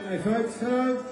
Hey folks, hello.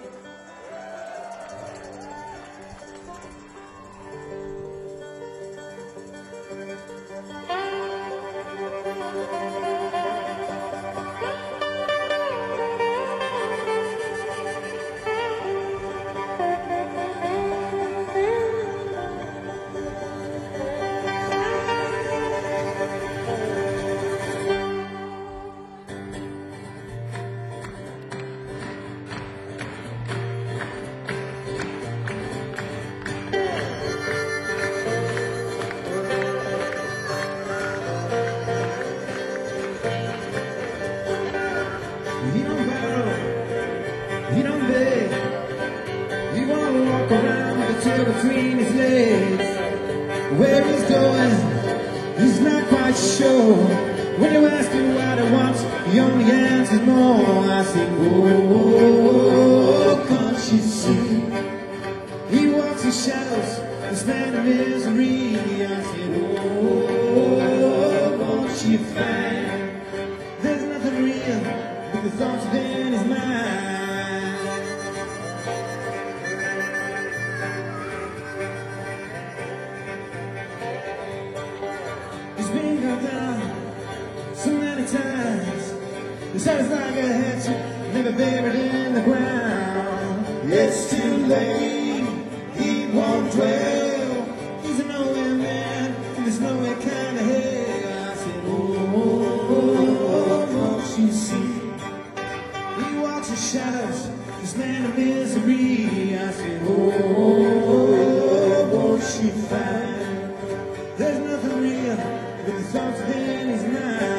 He don't beg, he won't walk around with a tail between his legs. Where he's going, he's not quite sure. When you ask him what he wants, he only answers more. I say, oh, can't you see? He walks in shadows, this man of misery. I said, oh, won't you find there's nothing real but the thoughts within his mind. He's been gone down so many times. His heart is like a hatchet, never buried in the ground. It's too late, he won't dwell. He's a nowhere man, and there's nowhere kind of hell. I said, oh, won't you see? He walks in shadows, this man of misery. I said, oh, won't you find there's nothing real but the thoughts within his mind.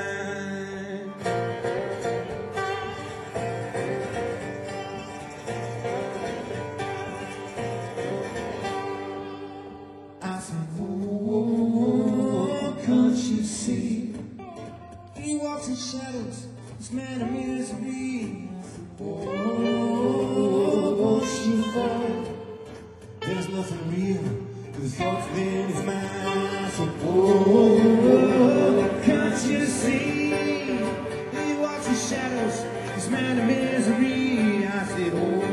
I said, oh, can't you see? He walks in shadows, this man of misery. I said, oh, won't you find there's nothing real but the thoughts within his mind. I said, oh, can't you see? He walks in shadows, this man of misery. I said,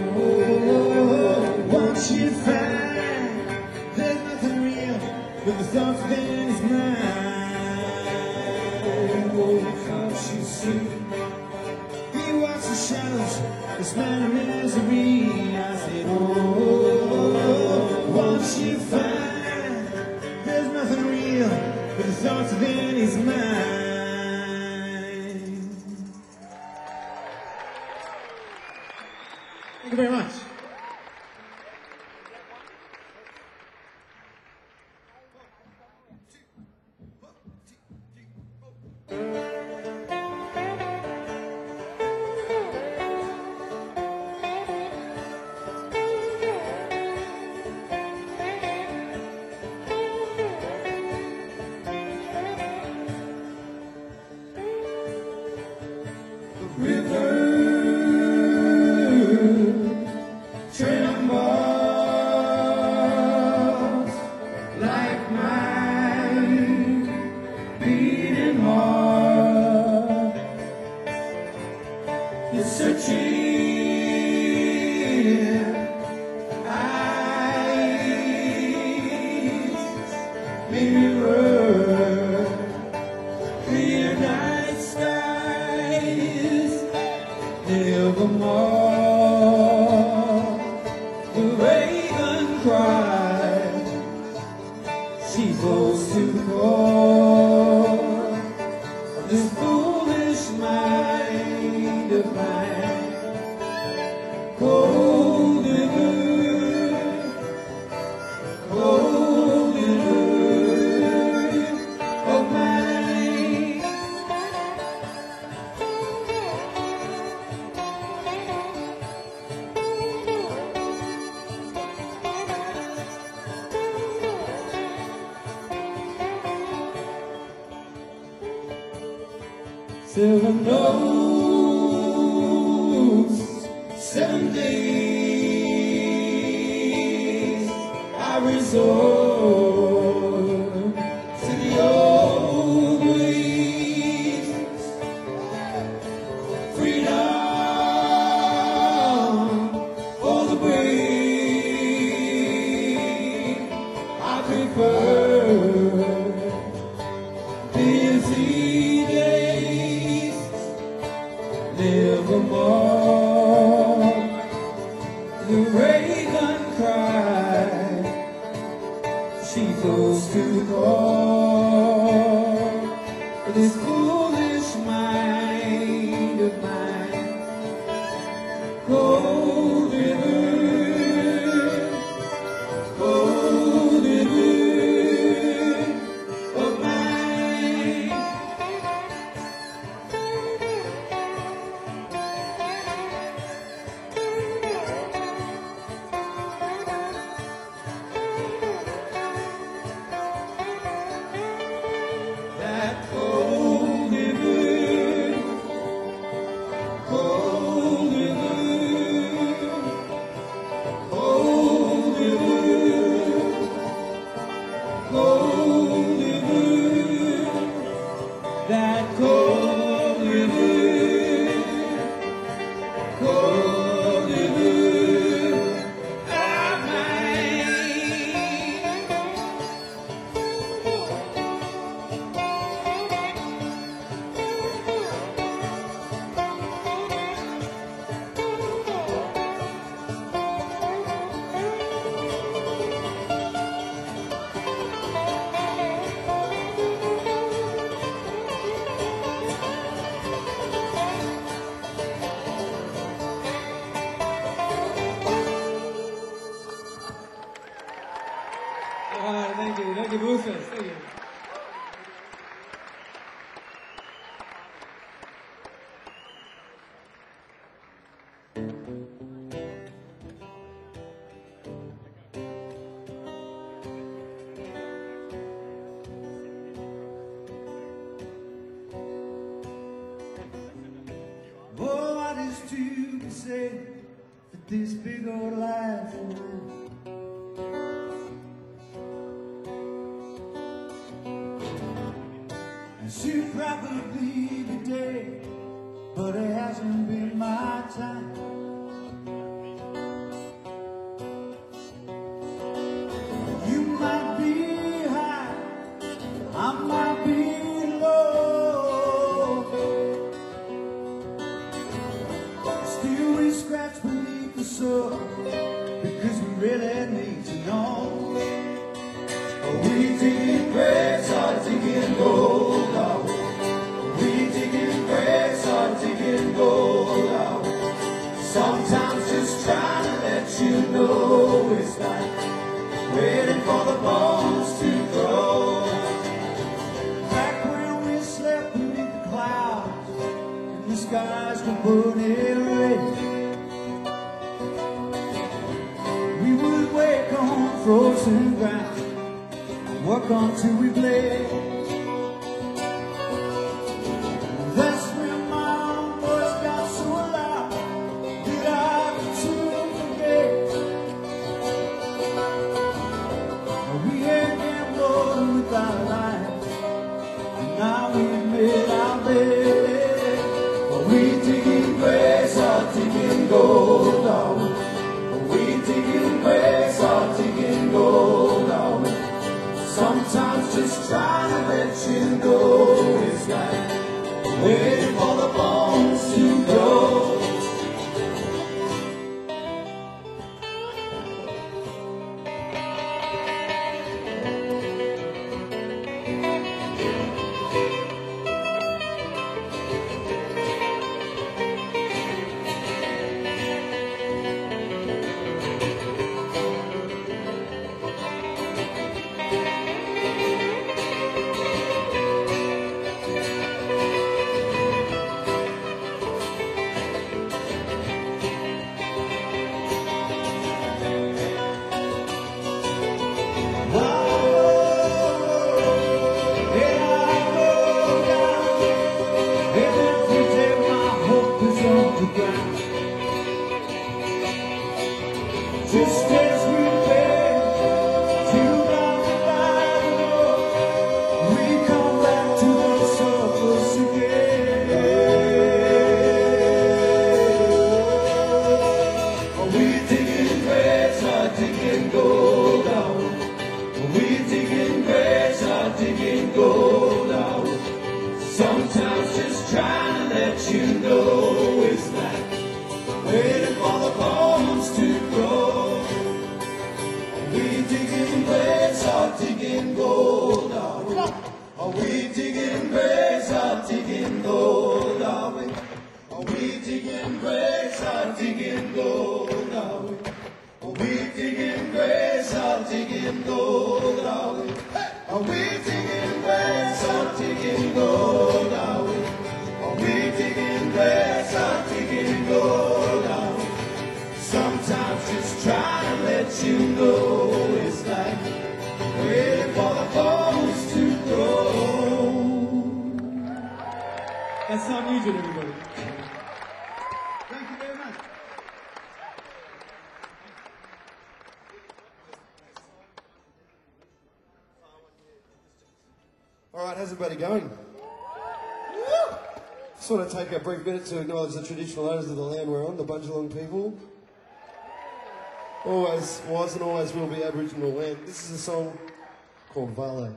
oh, won't you find there's nothing real but the thoughts within his mind. Oh, can't you see? He walks in shadows, this man of misery. I said, oh, won't you find there's nothing real but the thoughts within his mind. Thank you very much. Trembles like mine, beating heart. It's searching eyes, mirror, clear night skies, nevermore. The raven cries, she goes to the core of this foolish mind of mine. Cold and earth of mine. Seven notes, 7 days, I resort to the old ways. Freedom first. Busy days, nevermore. The raven cried, she goes to call this foolish mind of mine. Cold river, cold river of mine. That cold river, cold river, cold river, cold river, that cold river, cold river of mine. All right, thank you, Rufus. Thank you. Oh, what is to be said that this big old life will live? And she'll probably be dead, but it hasn't been my time. You might be high, I might be low. Still we scratch beneath the soil, because we really need to know. Are we digging graves or digging gold? Are we digging graves or digging gold? Are we sometimes just trying to let you know it's like waiting for the bones to grow. Back when we slept beneath the clouds and the skies were burning red, we would wake on frozen ground, work until we bled. That's when my own voice got so loud that I could soon forget. We had gambled with our lives, and now we've made our bed. Are we digging graves or digging gold? Are we digging graves or digging gold? Are we sometimes just trying to let you know it's like waiting for the bones to grow. digging gold, are we? Are we digging graves or digging gold, are we? Are we digging graves or digging gold, are we? Are we digging graves or digging gold, are we? Are we digging graves or digging gold, are we? Are we digging graves or digging gold, are we? Sometimes just trying to let you know it's like waiting for the bones to grow. That's Sam Nugent, everybody. Thank you very much. All right, how's everybody going? Just want to take a brief minute to acknowledge the traditional owners of the land we're on, the Bundjalung people. Always was and always will be Aboriginal land. This is a song called Vale.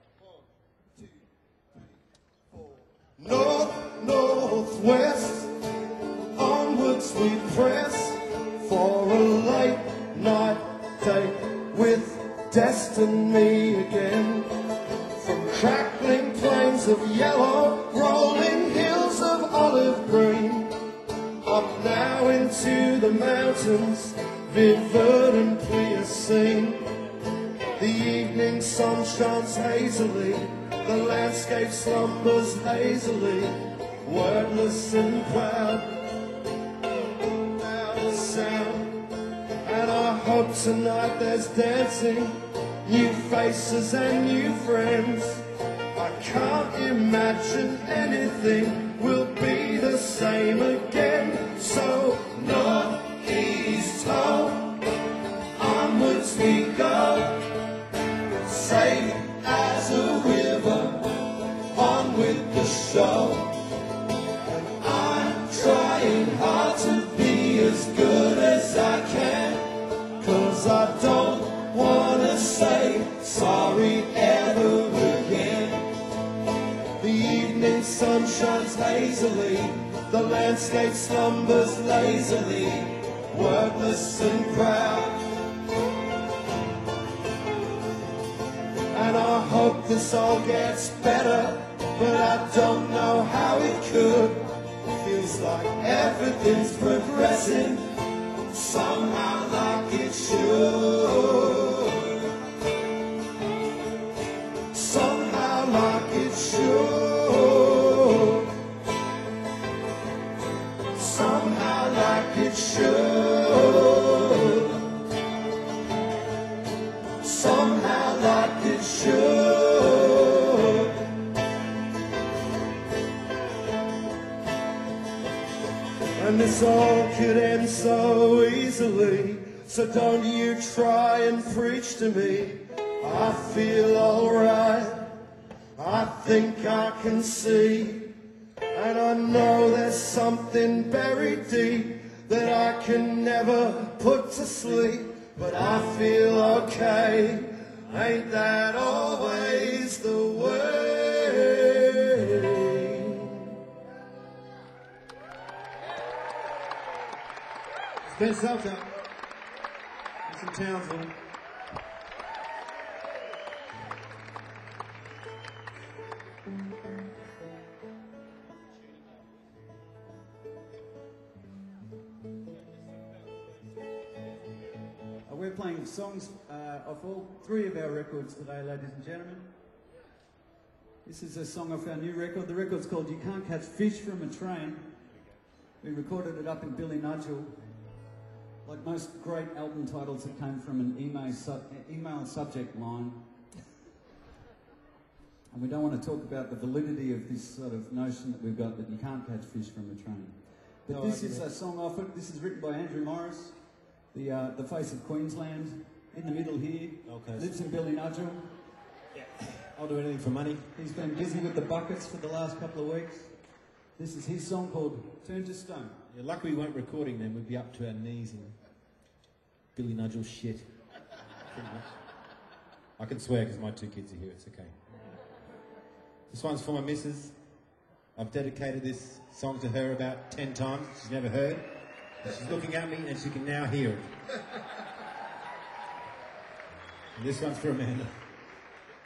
North, northwest, onwards we press for a late night date with destiny again. From crackling plains of yellow, rolling hills of olive green, up now into the mountains, vivid and Pliocene. The evening sun shines hazily, the landscape slumbers hazily, wordless and proud. Now the sound, and I hope tonight there's dancing, new faces and new friends. I can't imagine anything will be the same again. So north, east, home, onwards we go, safe as a river, on with the show. And I'm trying hard to be as good as I can, 'cause I don't wanna say sorry ever again. The evening sun shines hazily, the landscape slumbers lazily, wordless and proud. And I hope this all gets better, but I don't know how it could. Feels like everything's progressing, somehow like it should. Somehow like it should. Somehow like it should. Somehow like it should. And this all could end so easily, so don't you try and preach to me. I feel alright, I think I can see, and I know there's something buried deep that I can never put to sleep. But I feel okay, ain't that always the way? It's Ben Salter. It's from Townsville. We're playing songs off all three of our records today, ladies and gentlemen. This is a song off our new record. The record's called You Can't Catch Fish from a Train. We recorded it up in Ballynudgel. Like most great album titles, it came from an email subject line. And we don't want to talk about the validity of this sort of notion that we've got that you can't catch fish from a train. But this is a song off it. This is written by Andrew Morris, the face of Queensland, in the middle here. Okay. Lives in Ballynudgel. Yeah. I'll do anything for money. He's been busy with the buckets for the last couple of weeks. This is his song called Turn to Stone. Yeah, lucky we weren't recording then. We'd be up to our knees in Ballynudgel shit. Pretty much. I can swear because my two kids are here. It's okay. This one's for my missus. I've dedicated this song to her about 10 times. She's never heard. And she's looking at me and she can now hear it. And this one's for Amanda.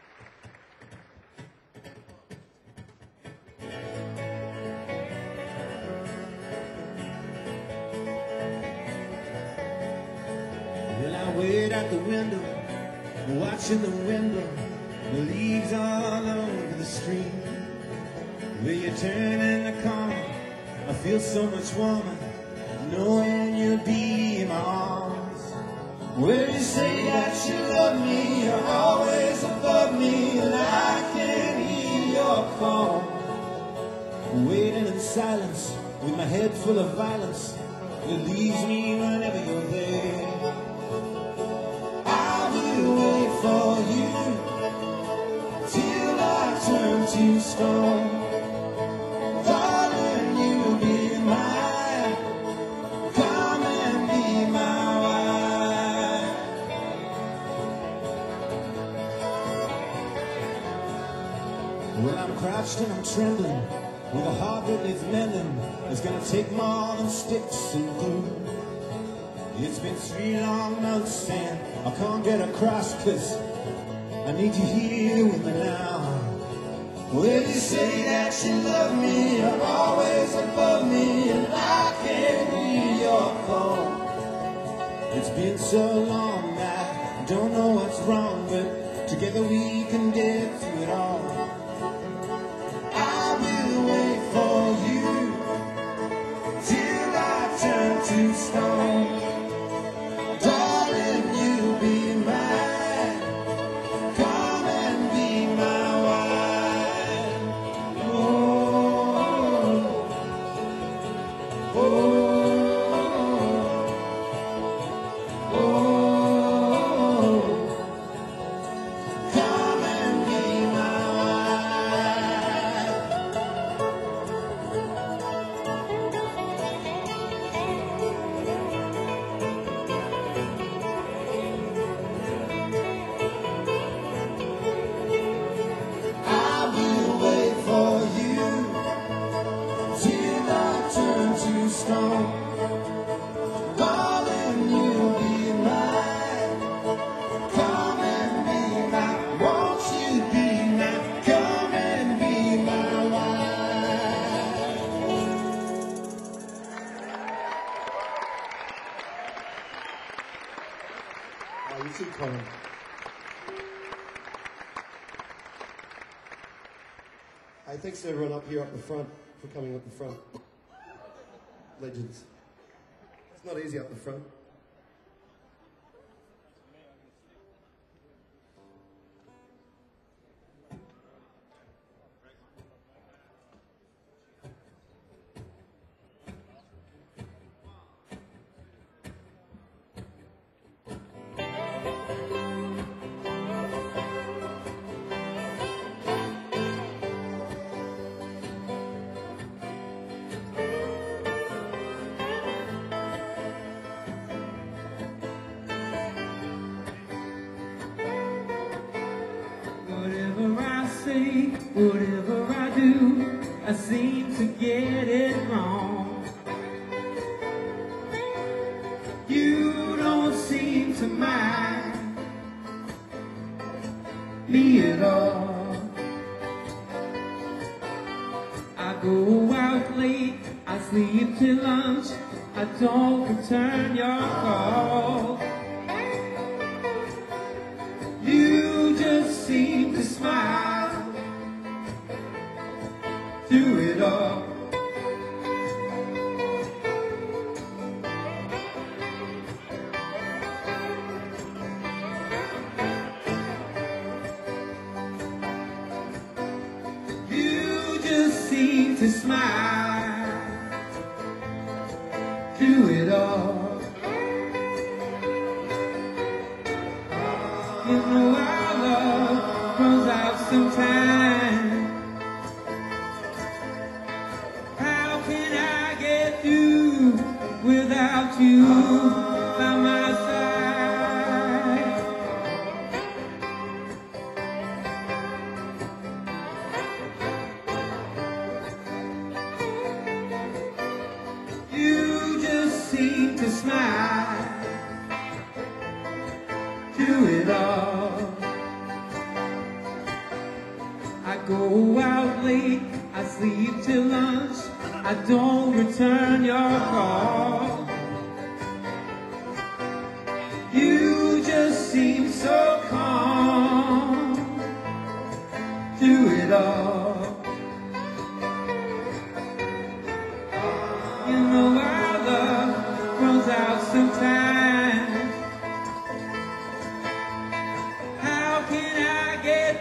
watching the wind blow the leaves all over the street. Where you turn in the corner, I feel so much warmer, knowing you'll be in my arms. Where you say that you love me, you're always above me, and I can hear your call. Waiting in silence, with my head full of violence, it leaves me whenever you're there. I will wait for you till I turn to stone. Darling, you'll be mine. Come and be my wife. Well, I'm crouched and I'm trembling, with a heart that needs mending. It's gonna take more than sticks and glue. It's been 3 long months and I can't get across, 'cause I need you here with me now. Well, you say that you love me, you're always above me, and I can't hear your call. It's been so long that I don't know what's wrong, but together we can get through it all. I will wait for you till I turn to stone. Darling, you'll be mine. Come and be my wife. Oh, oh, oh, oh. Come and be my wife. I will wait for you till I turn to stone. Darling, you'll be mine. Come and be my, won't you be mine? Come and be my wife. Oh, you too, Colin. Hey, thanks to everyone up here up the front for coming up the front. Legends. It's not easy up the front. Whatever I say, whatever I do, I seem to get it wrong. You don't seem to mind me at all. I go out late, I sleep till lunch, I don't return your call. You just seem to smile through it all. You just seem to smile through it all. You know our love runs out sometime. How can I get through without you by my side? You just seem to smile through it all. I go out late, I sleep till lunch, I don't return your call. You just seem so calm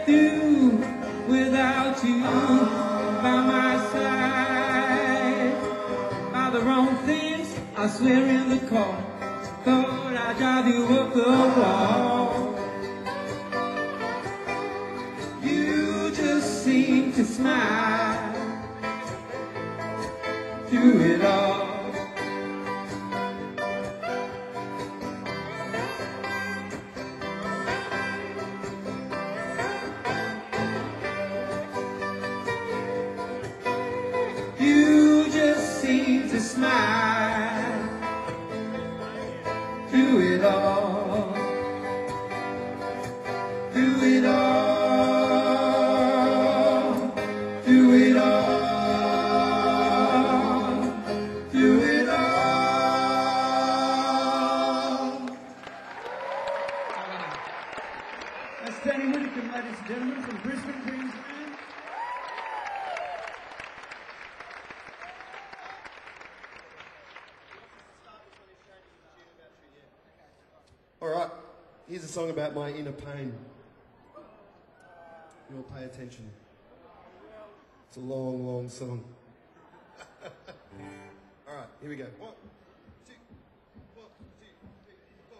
do without you by my side. Are the wrong things I swear in the car. Thought I'd drive you up the wall. You just seem to smile through it all. You just seem to smile through it all, through it all, through it all, through it all. That's Danny Whittaker, ladies and gentlemen, from Brisbane, Queensland. All right, here's a song about my inner pain. You'll pay attention. It's a long, long song. All right, here we go. One, two, one, two, three, four.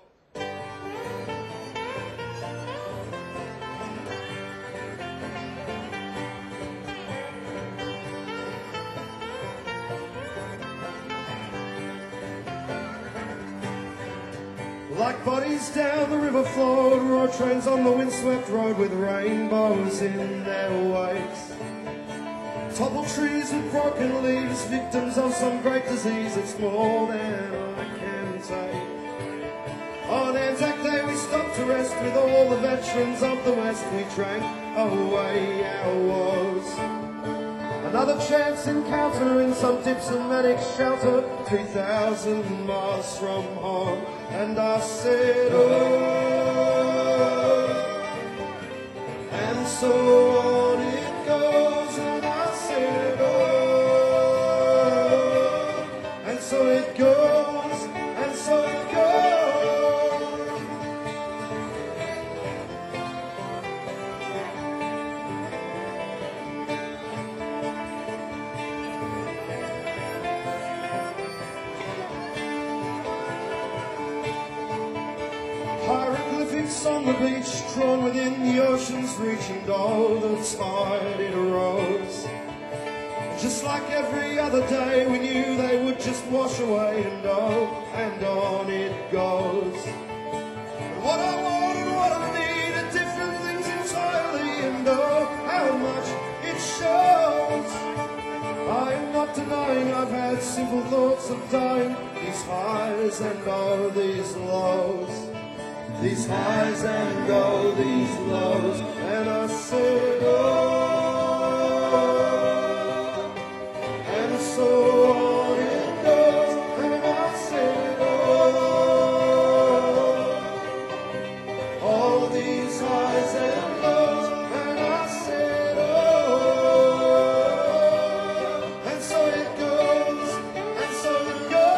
Like bodies down the river flowed, raw trains on the windswept road with rainbows in their wakes. Toppled trees with broken leaves, victims of some great disease. It's more than I can take. On Anzac Day we stopped to rest with all the veterans of the West. We drank away our woes. Another chance encounter in some diplomatic shelter, 3,000 miles from home. And I said, oh, and so on it goes. And I said, oh, and so it goes, and so it goes. Hieroglyphics on the beach, drawn within the ocean's reaching goal. The tide it arose. Just like every other day, we knew they would just wash away, and on it goes. And what I want and what I need are different things entirely, and oh, how much it shows. I am not denying I've had simple thoughts of dying, these highs and oh, these lows. These highs and oh, these lows. And I said, oh, and so on it goes. And I said, oh, all these highs and lows. And I said, oh, and so it goes, and so it goes.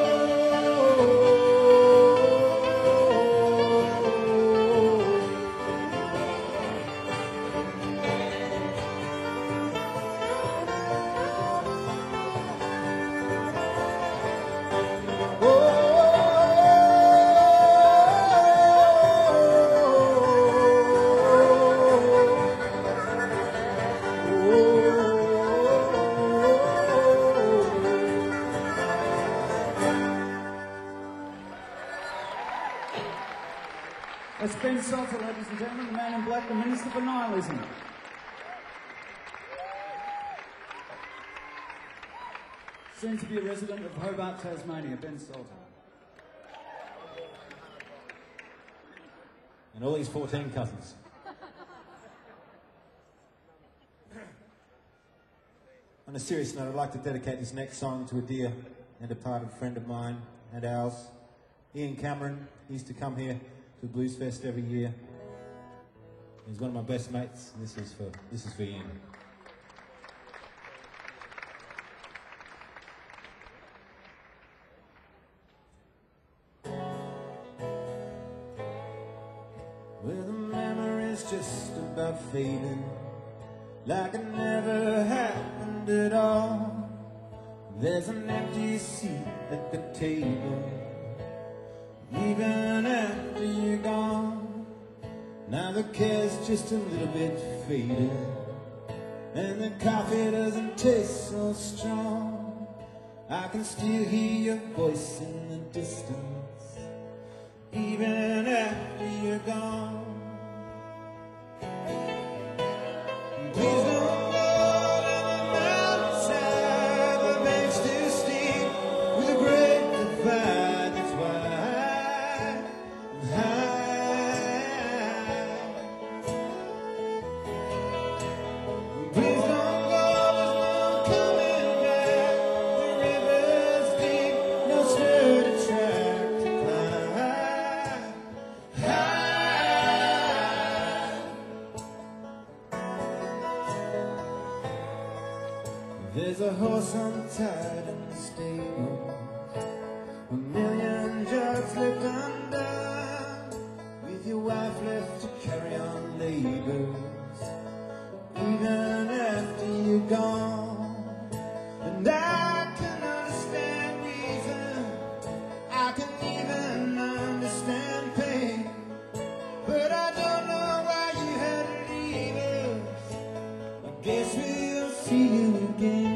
That's Ben Salter, ladies and gentlemen, the man in black, the Minister for Nihilism. Soon to be a resident of Hobart, Tasmania, Ben Salter. And all his 14 cousins. On a serious note, I'd like to dedicate this next song to a dear and departed friend of mine and ours, Ian Cameron. He used to come here to Blues Fest every year. He's one of my best mates, and this is for Ian. Well, the memories is just about fading, like it never happened at all. There's an empty seat at the table, even after you're gone. Now the care's just a little bit faded, and the coffee doesn't taste so strong. I can still hear your voice in the distance, even after you're gone. Please don't go down the mountainside, the bank's too steep, with a great divide that's wide and high. Please don't go, there's no coming back, the river's deep, no sturdy track to climb high. There's a horse untied in the stable, a million jugs left undone, with your wife left to carry on labors, even after you're gone. And I can understand reason, I can even understand pain, but I don't know why you had to leave us. I guess we'll see you again.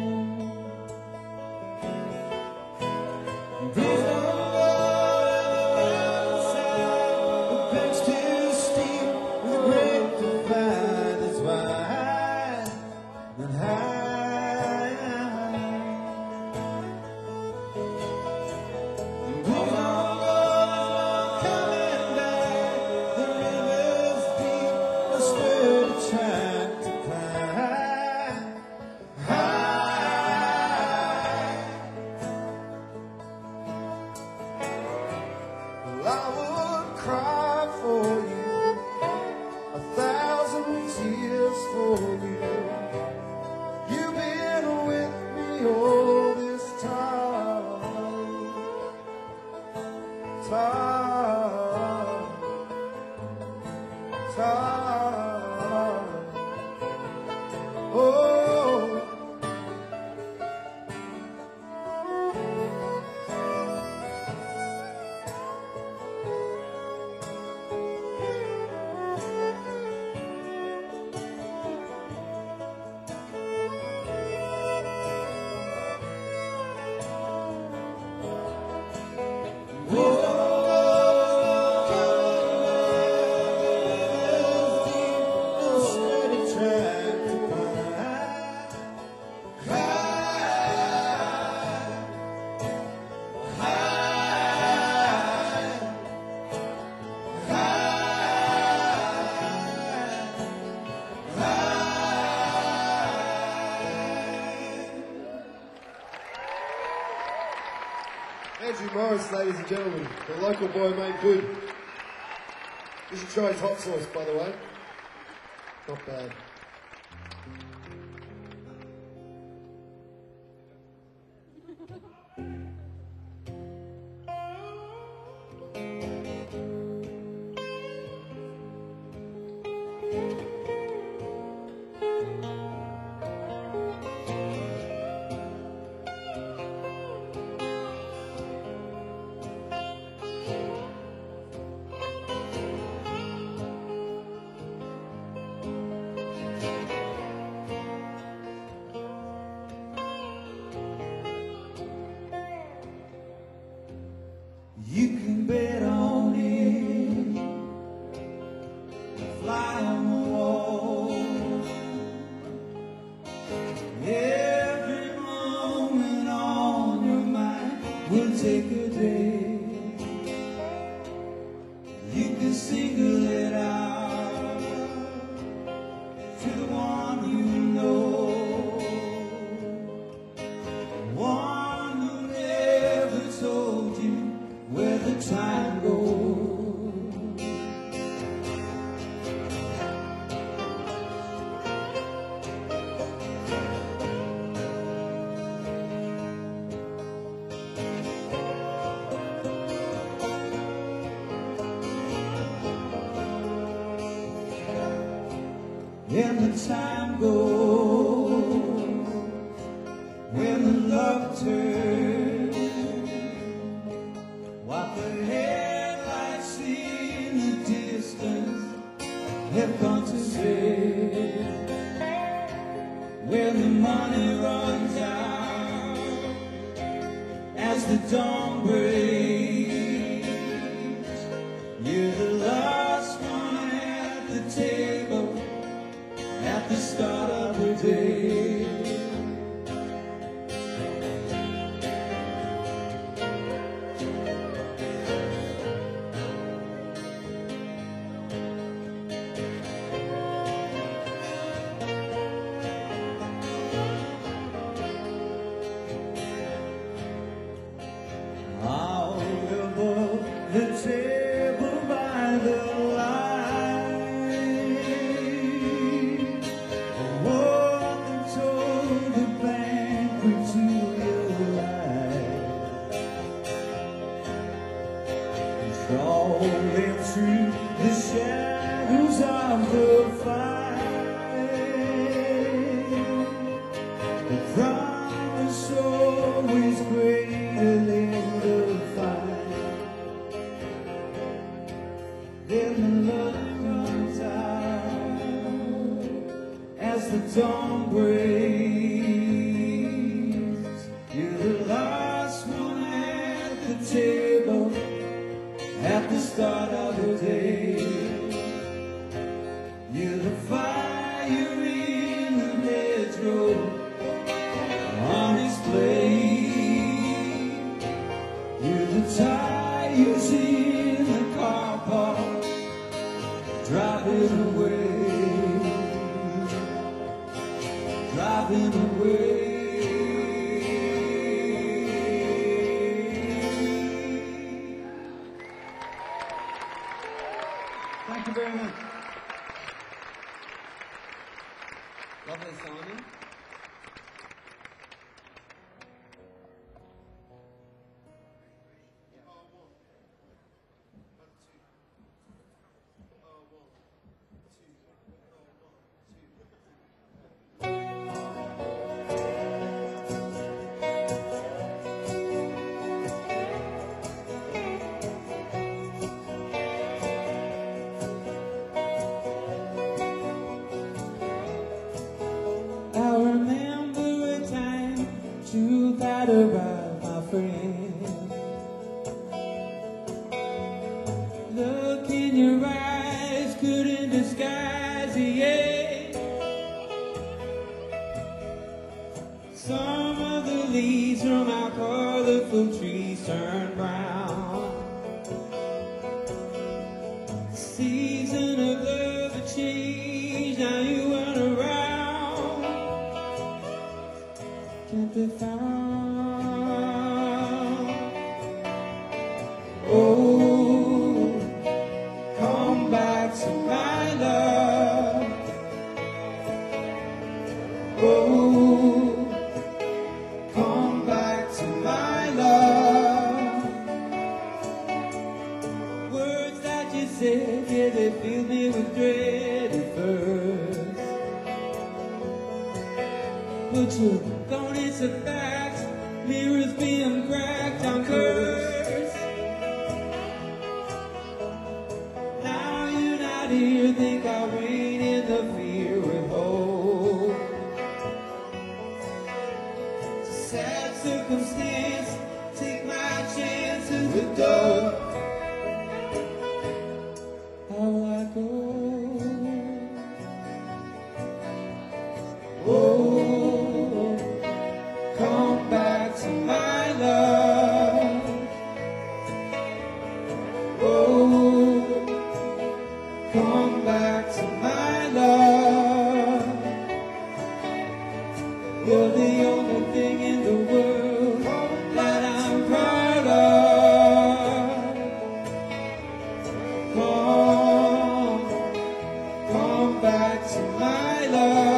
Please don't go down the mountainside, the bank's too steep, with a great divide that's wide and high. Please don't go, there's no coming back, the river's deep, a sturdy track to climb high. Well, I would cry for you, 1,000 tears for you. You've been with me all this time. Oh. Andrew Morris, ladies and gentlemen, the local boy made good. You should try his hot sauce, by the way. Not bad. You can bet on it, fly on the wall. Every moment on your mind will take a day. You can single it out to the one you know, one who never told you where the time goes. and the time goes when the love turns. What the headlights in the distance have gone to say, when the money runs out as the dawn breaks, you're the last one at the table at the start of the day. The table by the light, what them told the banquet to your life, crawling through the shadows of the fight. The promise always greater than the fight. Then the love runs out as the dawn breaks. You're the last one at the table at the start of the day. You're the fire in the hedgerow on display. You're the tires in the car park driving away, driving away. Thank you very much. Lovely, Simon. I remember a time you thought about my friend. Look in your eyes couldn't disguise the end. Some of the leaves from our colorful trees turn brown. The season of love had changed, now you weren't around. Can't be found. Oh, come back to my love. Oh, come back to my love. Words that you said, yeah, they filled me with dread at first. But you're gone, it's a fact. Mirrors being cracked, I'm cursed. Now you're not here, think I'll reign in the fear with hope. It's a sad circumstance, take my chances with dope. How will I go? Oh, come back to my love. Oh, come back to my love. You're the only thing in the world that I'm proud of. Come back to my love.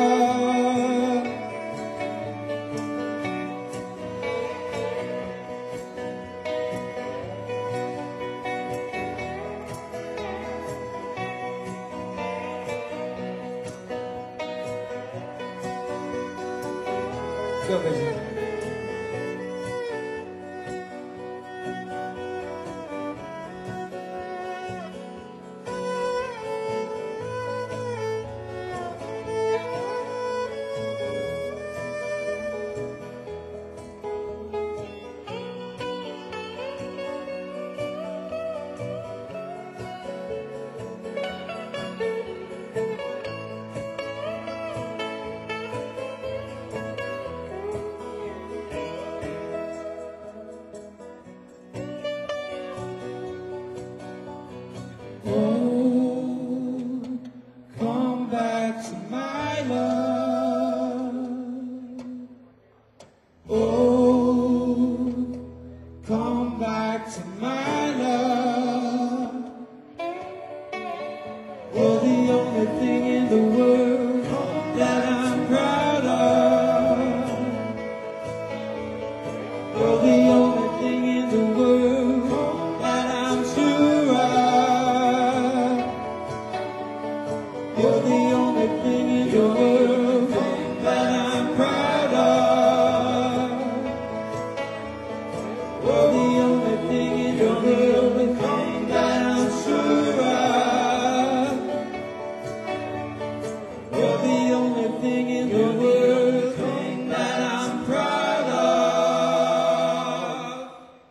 Go, Vision. Come back to my love. Oh, come back to my love. You're the only thing in the world that I'm proud of. You're the only thing in the world that I'm sure of. You're the only thing in the world that I'm proud of. You're the only thing in the world that I'm sure of. You're the only thing in the world that I'm proud of.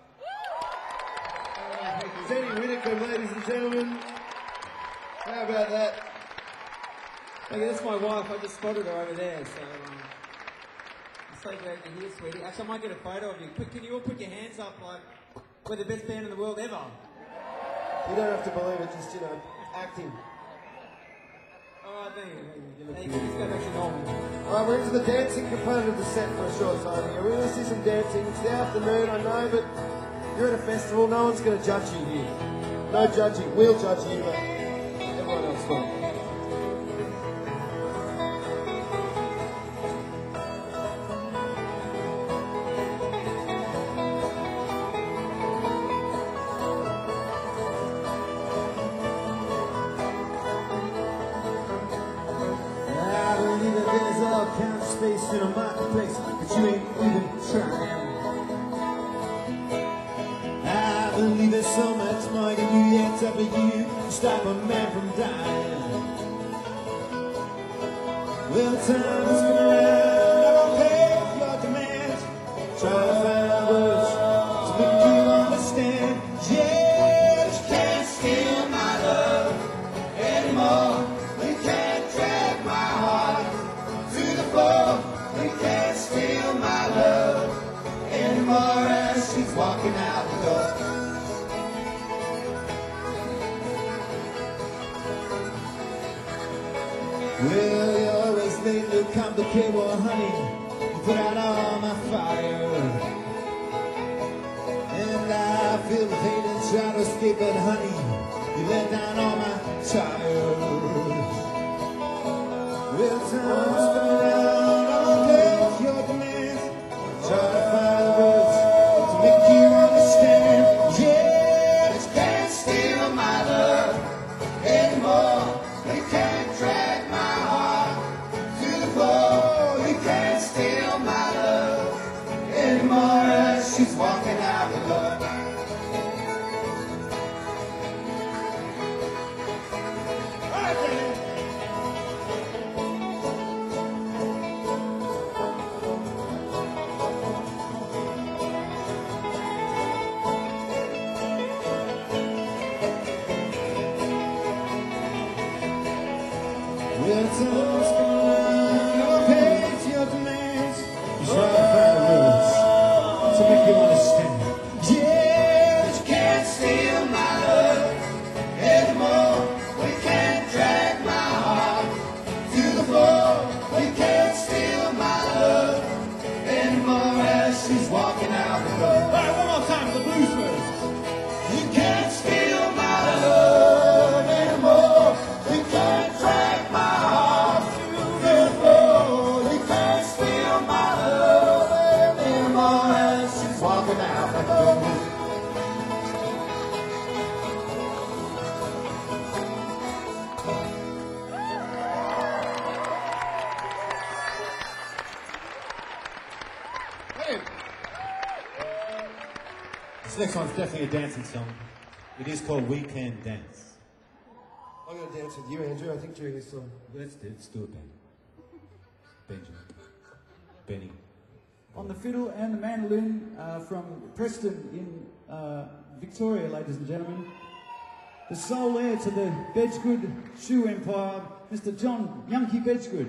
Teddy Whittaker, ladies and gentlemen. How about that? Okay, that's my wife. I just spotted her over there. So, I'm so glad you're here, sweetie. Actually, I might get a photo of you. Can you all put your hands up like we're the best band in the world ever? You don't have to believe it, just, acting. All right, thank you. Thank you. Let's go back to normal. Alright, we're into the dancing component of the set for a short time here. We're going to see some dancing. It's the afternoon, I know, but you're at a festival. No one's going to judge you here. No judging. We'll judge you, but everyone else will. I believe that there's all kinds of space in a marketplace, but you ain't even trying. I believe there's so much more you can do yet to for you to stop a man from dying. Well, time has come around, I don't pay for your demands. Try to find words to make you understand. Yeah, you can't steal my love anymore. You can't drag my heart to the floor. You can't steal my love anymore. As she's walking out the door. Well, you're always late to complicate, well, honey, you put out all my fire. And I feel the pain and try to escape, but honey, you let down all my tires. Well, time's been around, I'll make your demands. Try to find words to make you understand. Yeah, you can't steal my love anymore. You can't drag my heart to the floor. You can't steal my love anymore. As she's walking out the door. All right, then. Well, time's come around, I'll pay to your demands. You try to find the words to make you understand. Yeah, but you can't steal my love anymore. We can't drag my heart to the floor. You can't steal my love anymore. As she's walking out the door. All right, one more time for the blues verse. You can't steal my love anymore. You can't drag my heart to the floor. You can't steal my love This next one's definitely a dancing song. It is called We Can Dance. I'm going to dance with you, Andrew, I think, during this song. Let's do it, Ben. Benjamin. Benny. On the fiddle and the mandolin from Preston in Victoria, ladies and gentlemen. The sole heir to the Bedgood shoe empire, Mr. John Yankee Bedgood.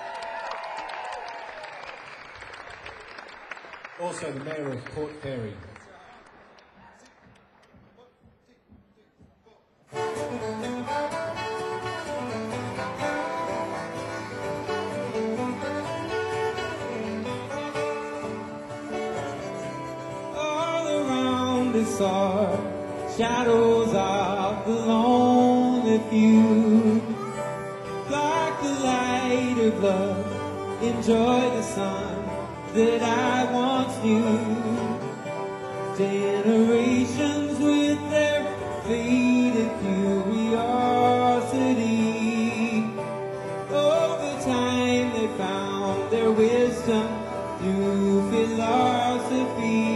Also the mayor of Port Fairy. All around us are shadows of the lonely few. Like the light of love, enjoy the sun that I once knew. Generations with their faded curiosity. Over time they found their wisdom through philosophy.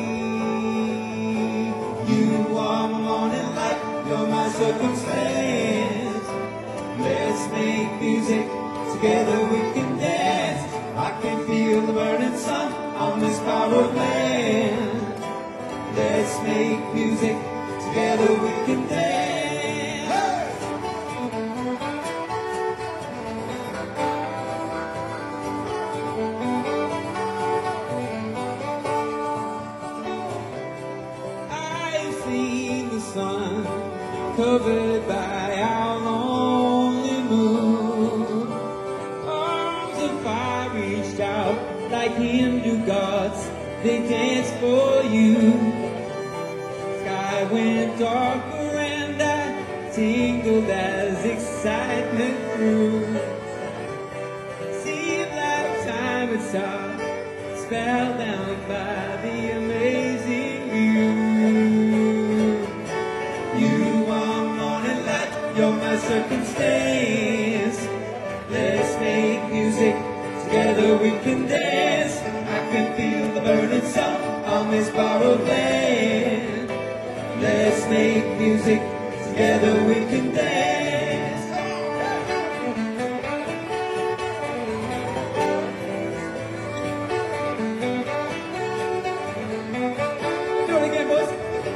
You are my morning light, you're my circumstance. Let's make music, together we can dance. I can feel the burning sun on this borrowed land. Let's make music, together we can dance. I've seen the sun covered by our lonely moon. Arms of fire reached out like Hindu gods, they danced for you. Sky went darker and I tingled as excitement grew. Seemed like time had stopped, spellbound by the amazing view. You are morning light, you're my circumstance. Let's make music, together we can dance. I can feel the burning sun on this borrowed land. Let's make music, together we can dance. Do it again, boys.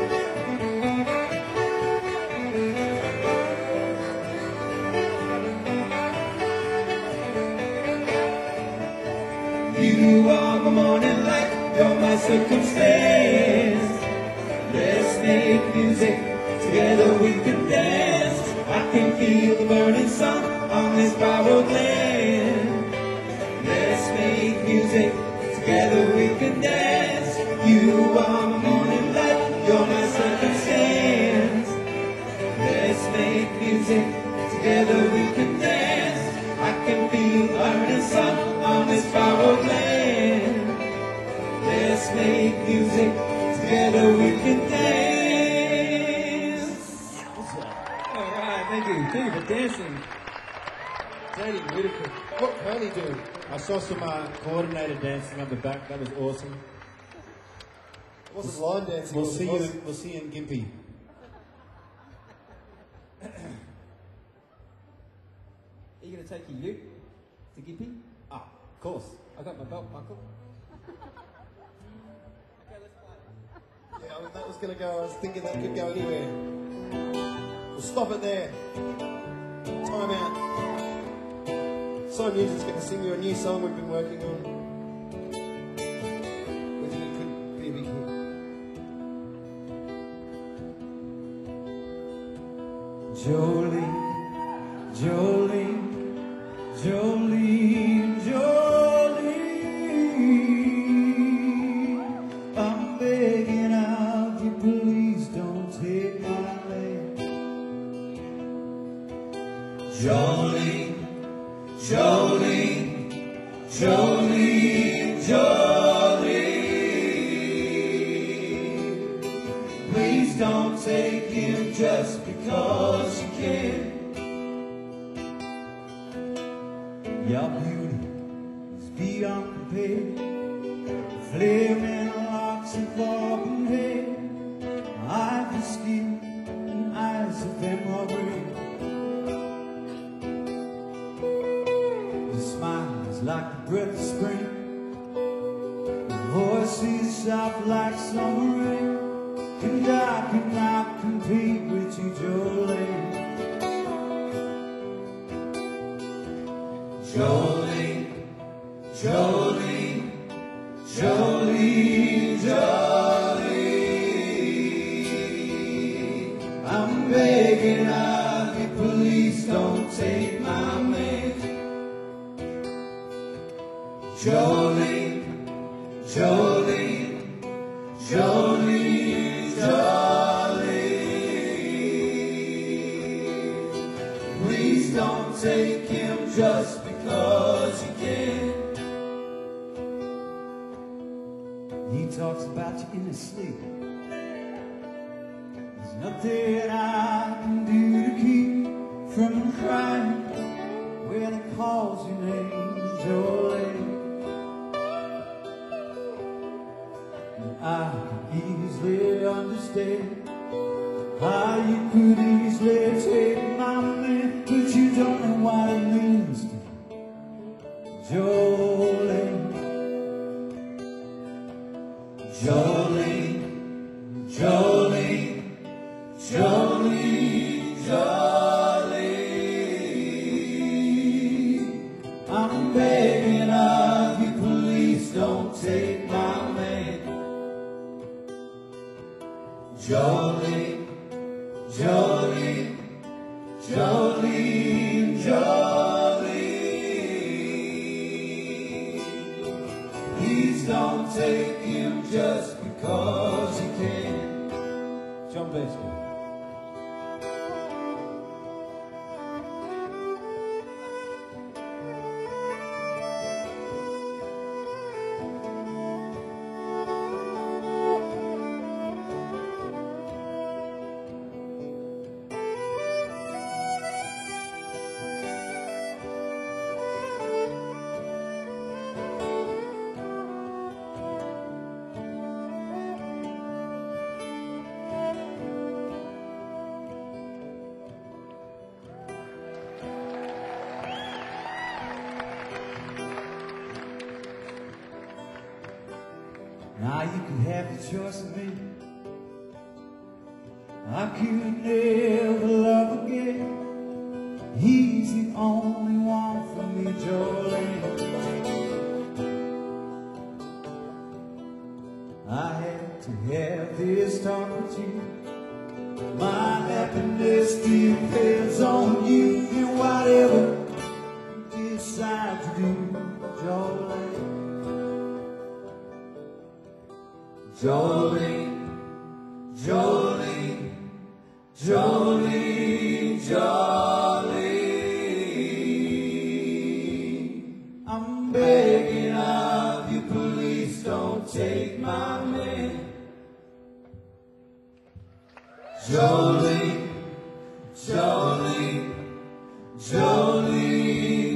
You are my morning light, you're my circumstance. Let's make music, together we can dance. I can feel the burning sun on this borrowed land. Let's make music, together we can dance. You are my morning light, you're my circumstance. Let's make music, together we can dance. I can feel the burning sun on this borrowed land. Let's make music, together we can dance. All right, thank you. Thank you for dancing. Teddy Whitaker. What can he do? I saw some coordinated dancing on the back. That was awesome. It wasn't line dancing. We'll it was see awesome. you. We'll see you in Gympie. Are you going to take your ute to Gippy? Ah, of course. I got my belt buckle. Yeah, that was going to go. I was thinking that could go anywhere. We'll stop it there. Time out. Simon Music's going to sing you a new song we've been working on. We think it could be a big hit. Jolene, Jolene, Jolene, Jolene, I'm begging out you, please don't take my land. Jolene, Jolene, Jolene, Jolene, please don't take him just because you can. Your beauty is beyond compare, flaming locks and falling hair. smile is like the breath of spring. Your voice is soft like summer rain. And I cannot compete with you, Jolene. Jolene, Jolene, Jolene, Jolene. I'm begging of you, please don't take my man. Jolene, Jolene, Jolene, Jolene. Please don't take him just because you can. He talks about you in his sleep. There's nothing I can do to keep from crying when he calls your name, Jolene. And I can easily understand how you could easily take my man, but you don't know what it means to Jolene. Jolene, Jolene, Jolene, Jolene. I'm begging of you, please don't take my man. Jolene, Jolene, Jolene, Jolene. Please don't take him just because you can. John Beasley. Now you can have the choice of me. I could never love again. He's the only one for me, Jolene. I had to have this talk with you. My happiness depends on you and whatever you decide to do, Jolene. Jolene, Jolene, Jolene, Jolene. I'm begging of you, please don't take my man. Jolene, Jolene, Jolene,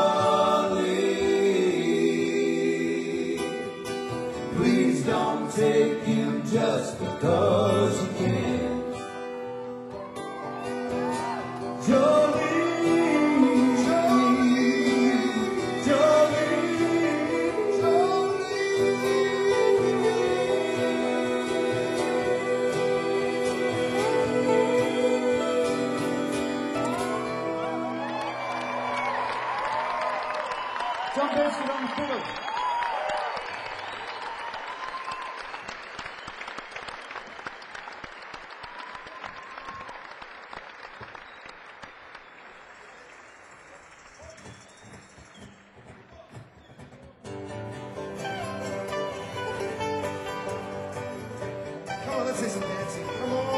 Jolene. Please don't take him just because you can. Jolene, Jolene, Jolene, John Beasley on the fiddle. Come on, let's see some dancing. Come on.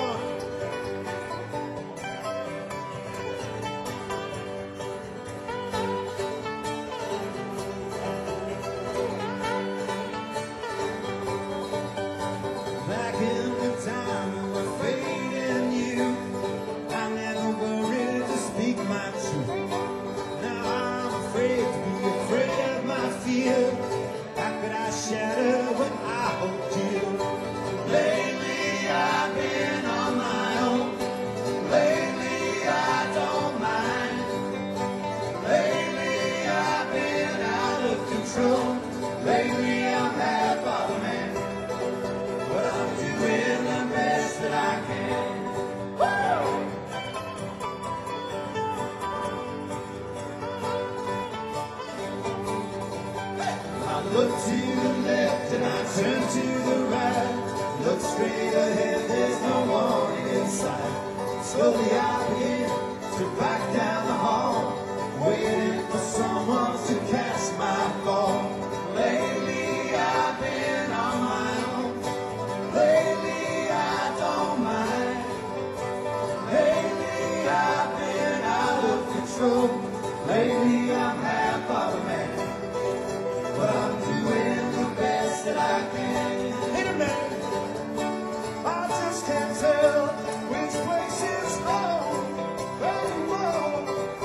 Look to the left and I turn to the right. Look straight ahead, there's no warning in sight. Slowly I begin to back down the hall, waiting for someone to catch my fall. Lately I've been on my own. Lately I don't mind. Lately I've been out of control. Lately I'm half of a man, but I'm doing the best that I can. Hey, man, I just can't tell which place is home anymore.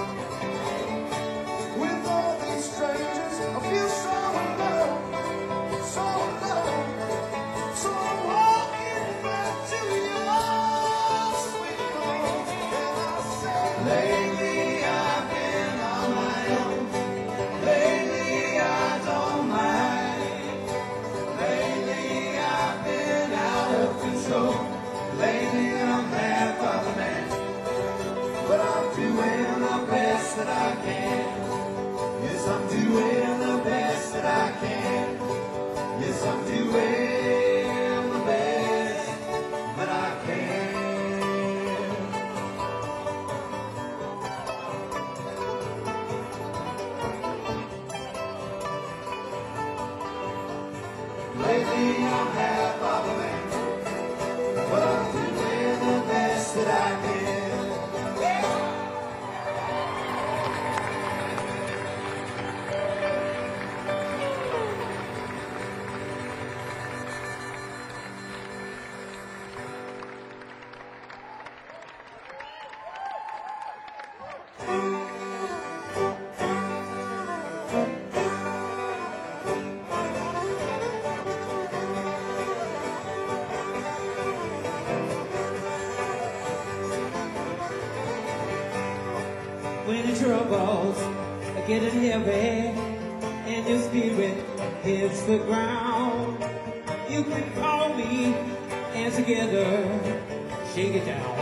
With all these strangers, I feel so alone, so alone. So I'm walking back to your sweet home, and I say, lately I've been on my own. Lately I don't mind. Lately I've been out of control. Lately I'm half of a man, but I'm doing the best that I can. Yes, I'm doing the best that I can. Yes, I'm doing the best that I can. Lately I'm half of a man, but I'm doing the best that I can. When the troubles are getting heavy and your spirit hits the ground, you can call me and together shake it down.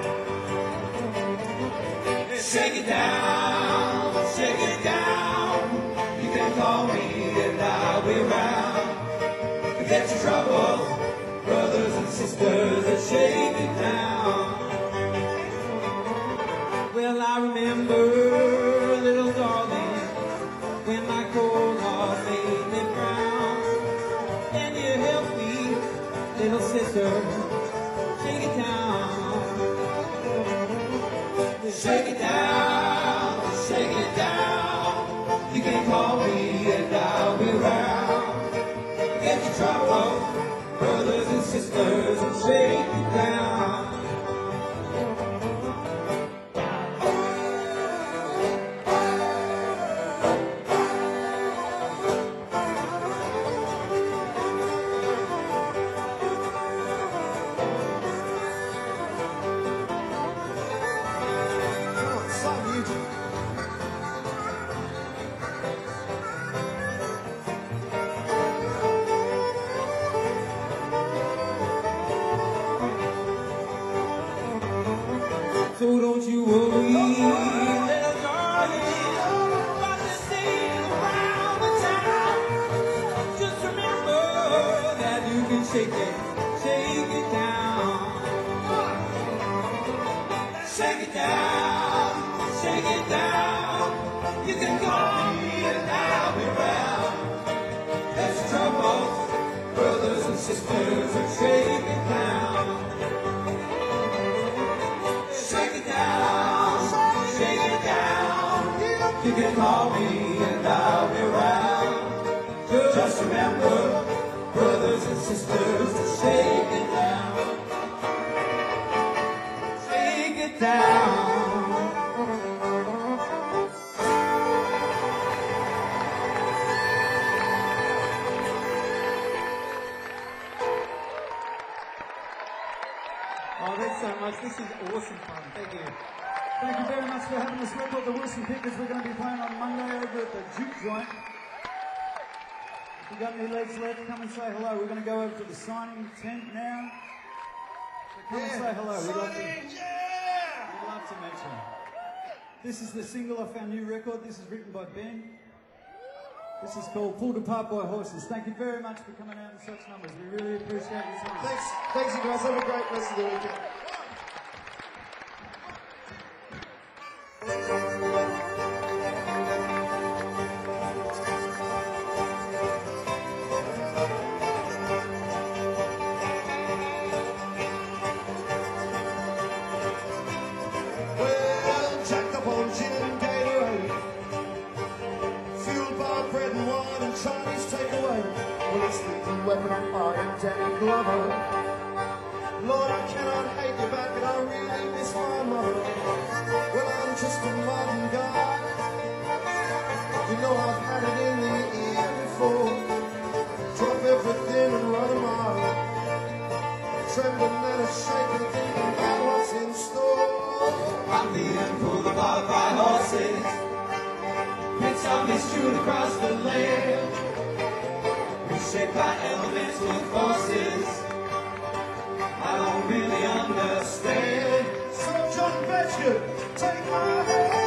Shake it down, shake it down. You can call me and I'll be around. Forget your troubles, brothers and sisters, and shake it down. Well, I remember, little darling, when my cold heart made me frown, and you helped me, little sister, shake it down. Shake it down, shake it down. You can call me and I'll be around. Get your trouble, brothers and sisters, and shake it down. So don't you worry, little darling, about this thing around the town. Just remember that you can shake it down. Shake it down, shake it down. You can call me and I'll be around. There's trouble, brothers and sisters, and shake it down. Shake it down, shake it down. You can call me and I'll be around. Just remember, brothers and sisters, to shake it down. Shake it down. Oh, thanks so much. This is awesome fun. Thank you. Thank you very much for having us record the Wilson Pickers. We're going to be playing on Monday over at the Juke Joint. If you got any legs left, come and say hello. We're going to go over to the signing tent now. So come and say hello. We'd love to meet you. This is the single off our new record. This is written by Ben. This is called Pulled Apart by Horses. Thank you very much for coming out in such numbers. We really appreciate your time. Thanks you guys. Have a great rest of the weekend. Well, jacked up on gin and Gatorade, fueled by bread and wine and Chinese takeaway. Well, it's the weapon of iron, Danny Glover. Lord, I cannot hate you back, and I really miss my mother. Well, I'm just a modern guy. You know I've had it in the ear before. Drop everything and run a mile. Trembling and a shaking, thinking about what's in store. I'm being pulled apart by horses. Bits of me strewn across the land. Reshaped by elemental forces. I don't really understand. So John Betcher, take my hand.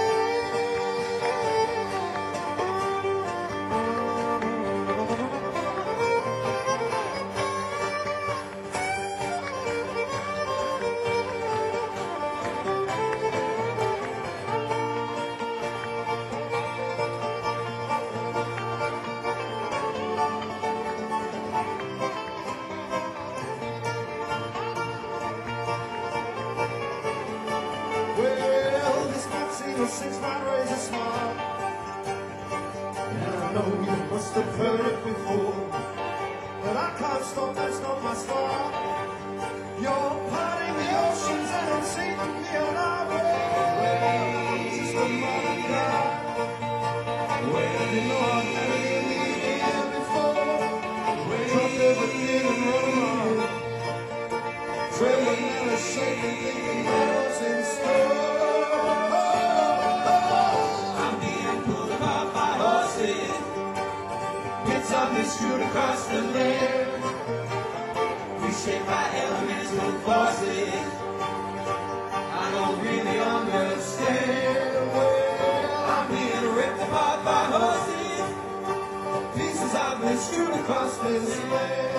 Well, this might seem a six-mile razor smart, and I know you must have heard it before, but I can't stop, that's not my style. You're parting the oceans and unseating me on our way. Just a modern guy. You know I've had it in the air before. Drop everything and run on. Trembling and a shaking, thinking what's in store. I'm being pulled apart by horses. Bits of me strewn across the land. Reshaped by elemental forces. I don't really understand. I'm being ripped apart by horses. Pieces of me strewn across this land.